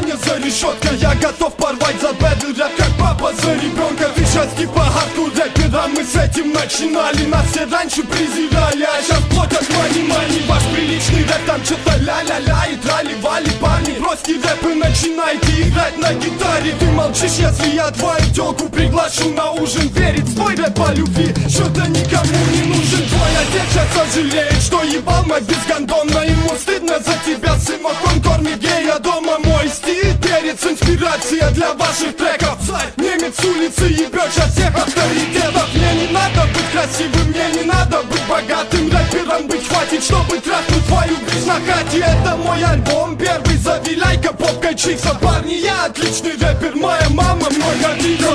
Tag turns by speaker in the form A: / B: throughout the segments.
A: Аня за решеткой, я готов порвать за бэдл рэп, как папа за ребенка. Ты сейчас типа хардкор рэпера, мы с этим начинали. Нас все раньше презирали, а сейчас платят мани. Ваш приличный рэп, там что-то ля-ля-ля и трали-вали. Парни, бросьте рэп и начинайте играть на гитаре. Ты молчишь, если я твою тёлку приглашу на ужин. Верить в твой рэп по любви, что-то никому не нужен. Твой отец сейчас сожалеет, что ебал мать безгондонно. Ему стыдно за тебя, сынок, он кормит гея дома. Мой стиль, перец, инспирация для ваших треков. Немец с улицы ебёт сейчас всех авторитетов. Мне не надо быть красивым, мне не надо быть богатым. Рэпером быть хватит, чтобы трахнуть твою бич на хате. Это мой альбом первый, зови лайка, попкой чикса. Парни, я отличный рэпер, моя мама мой гордится.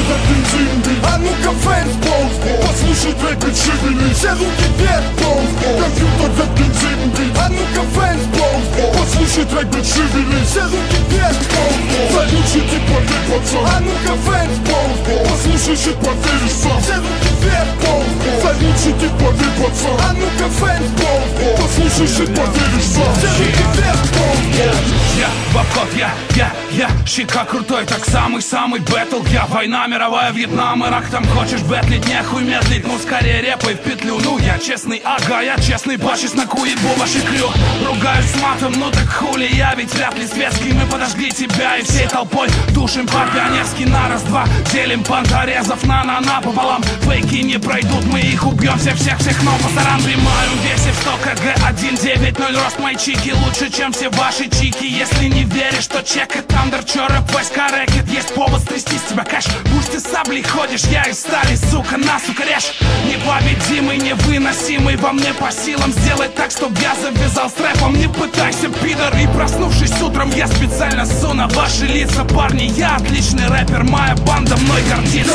A: А ну-ка, фэнс, послушай трек и шевели. Все руки вверх, компьютер за бензин. А ну-ка, фэнс, послушай трек и шевели. Все руки вверх, залючий типа пацан. А ну-ка, фэнс, послушай shit, поверишь сам. Все руки вверх, залючий типа пацан. А ну-ка, фэнс, послушай shit, поверишь сам. Все руки вверх,
B: я в обход, я Щека крутой, так самый бэтл. Я война мировая, Вьетнам, Ирак. Там хочешь бэтлить, нехуй медлить. Ну скорее репай в петлю. Ну я честный, ага, я честный. Башис на куебу ваши крю. Ругаюсь с матом, ну так хули. Я ведь вряд ли светский. Мы подожгли тебя и всей толпой душим по-пионерски на раз-два. Делим понторезов на пополам. Фейки не пройдут, мы их убьем всех, но пасаран римаю. Весив 100 кг, 190 рост мои чики. Лучше, чем все ваши чики. Если не веришь, то чекай Тандер, чё рэп, войска, рэкет. Есть повод стрясти с тебя кэш. Пусть ты саблей ходишь, я из стали, сука, насука режь. Непобедимый, невыносимый, во мне по силам сделать так, чтоб я завязал с рэпом. Не пытайся, пидор, и проснувшись утром, я специально ссу на ваши лица. Парни, я отличный рэпер, моя банда мной гордится.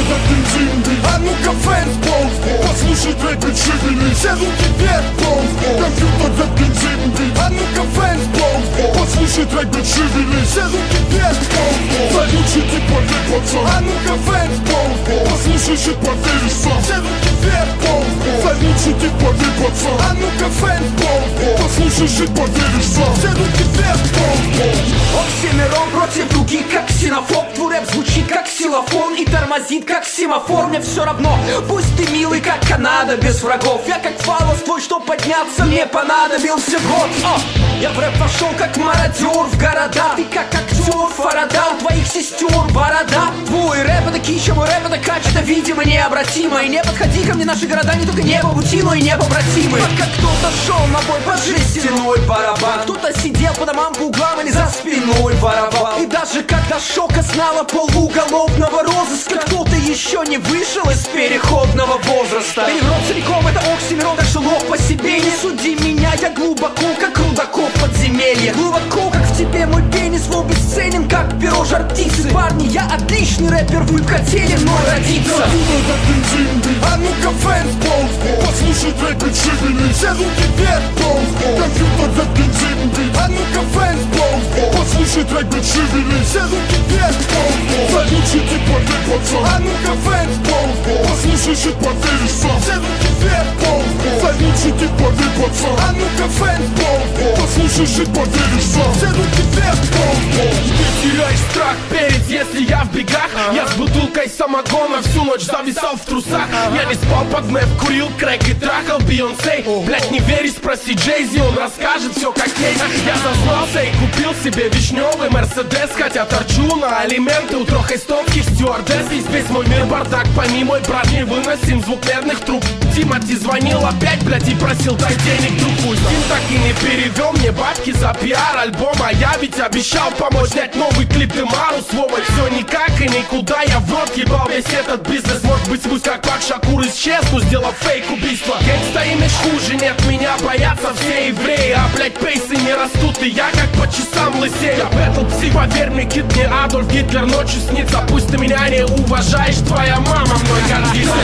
A: А ну-ка, фэнс, послушай трек и шевели. Все руки вверх, компьютер за бензин. А ну-ка, фэнс, послушай трек и шевели. Все руки вверх, залючий типа пацан. А ну-ка, фэнс, послушай shit, поверишь сам. Все руки вверх, залючий типа пацан. А ну-ка, фэнс, послушай shit, поверишь сам. Все руки вверх,
C: Оксимирон против других, как ксенофоб. Твой рэп звучит как ксилофон и тормозит, как семафор. Мне все равно, пусть ты милый, как Канада, без врагов. Я как фалос твой, чтоб подняться, мне понадобился год. Я в рэп вошел как мародер в города. Ты как актер Фарада, у твоих сестер борода. Твой рэп это кича, мой рэп это кач. Это видимо необратимо. И не подходи ко мне, наши города не только небо пути, но и непобратимы. Пока кто-то шел на бой под жестяной барабан, кто-то сидел по домам, по углам или за спиной воровал. И даже когда шока знала пол уголовного розыска, кто-то еще не вышел из переходного возраста. Да неврот целиком это оксимирон, так что лох по себе. Не суди меня, я глубоко, как рудокоп подземелья. Глубоко, как в тебе мой пенис, лоб бесценен, как перо жар птицы. Парни, я отличный рэпер, вы б хотели мной родиться.
A: А ну-ка, фэнс, послушай трек и шевели. Все руки вверх, компьютер за бензин. А ну-ка, фэнс, послушай трек и шевели. Все руки вверх, залючий типа пацан. А ну-ка, фэнс, послушай shit, поверишь сам. Все руки вверх, залючий типа пацан. А ну-ка, фэнс, послушай shit, поверишь сам. Все руки вверх,
D: ты теряешь страх перед, если я в бегах. Я с бутылкой самогона всю ночь зависал в трусах. Я не спал под мэп, курил крэк и трахал Бейонсе. Блять, не верь, спроси Джейзи, он расскажет все как есть. Я зазнался и купил себе вишневый Мерседес. Хотя торчу на алименты у трех эстонских стюардесс. Здесь весь мой мир бардак, пойми, мой брат, не выносим звук медных труб. Тимати звонил опять, блять, и просил дай денег другу. Дим так и не перевел мне бабки за пиар альбома. Я ведь обещал помочь снять новый клип Демару с Вовой. Все никак и никуда, я в рот ебал весь этот бизнес. Может быть, пусть как Пак Шакур исчезну, сделав фейк убийства. Гангста имидж хуже, нет меня, боятся все евреи. А блять, пейсы не растут, и я как по часам лысею. Я бэтл псих, поверь мне, кит, мне Адольф Гитлер ночью снится. Пусть ты меня не уважаешь, твоя мама мной гордится.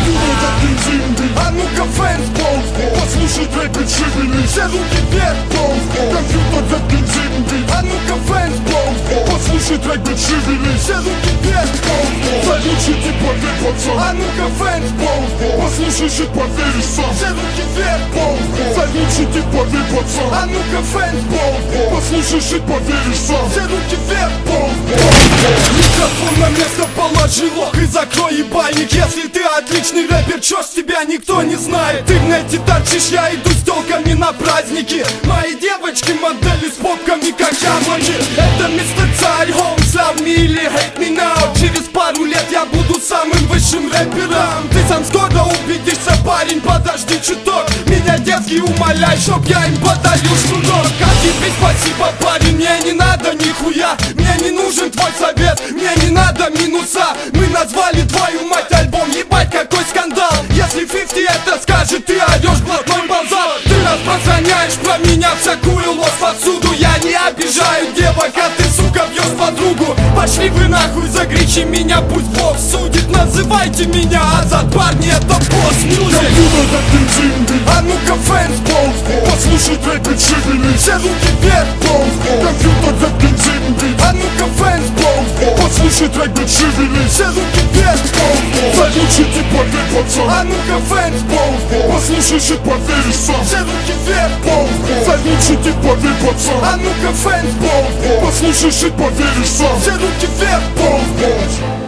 A: А ну-ка, фэнс, послушай трек и шевели. Все руки вверх, компьютер за бензин. А ну-ка, фэнс, послушай Послушай трек, блядь, шевелись. Все руки вверх, зовущий типа ты, пацан. А ну-ка, фэнс, послушай шит, поверишь сам. Все руки вверх, зовущий типа ты, пацан. А ну-ка, фэнс, послушай шит, поверишь сам. Все руки вверх, микрофон на место положи, лох, и закрой ебальник. Если ты отличный рэпер, чё ж тебя никто не знает? Ты в нете торчишь, я иду с тёлками на праздники. Мои девочки модели с попками, как яблоки. Это мистер Царь, Holmes, love me или hate me now. Через пару лет я буду самым высшим рэпером. Ты сам скоро убедишься, парень, подожди чуток. Меня детки умоляй, чтоб я им подарил шнурок. Как тебе спасибо, парень, мне не надо нихуя. Мне не нужен твой совет, мне не надо минуса. Мы назвали твою мать альбом, ебать какой скандал. Если 50 это скажет, ты орешь блатной базар. Ты распространяешь про меня всякую ложь повсюду. Я не обижаю девок, а ты, сука, бьешь подругу. Пошли вы нахуй, загречи меня, пусть Бог судит. Называйте меня Азат, парни, это босс мьюзик. А ну-ка, фэнс, послушай трек, блядь, шевелись. Все руки вверх, компьютер, рэп, бензин, бит. А ну-ка, фэнс, послушай трек, блядь, шевелись. Все руки вверх, зовущий типа ты, пацан. А ну-ка, фэнс, послушай шит, поверишь сам. Все руки вверх, зовущий типа ты, пацан. А ну-ка, фэнс, послушай шит, поверишь сам. Все руки вверх,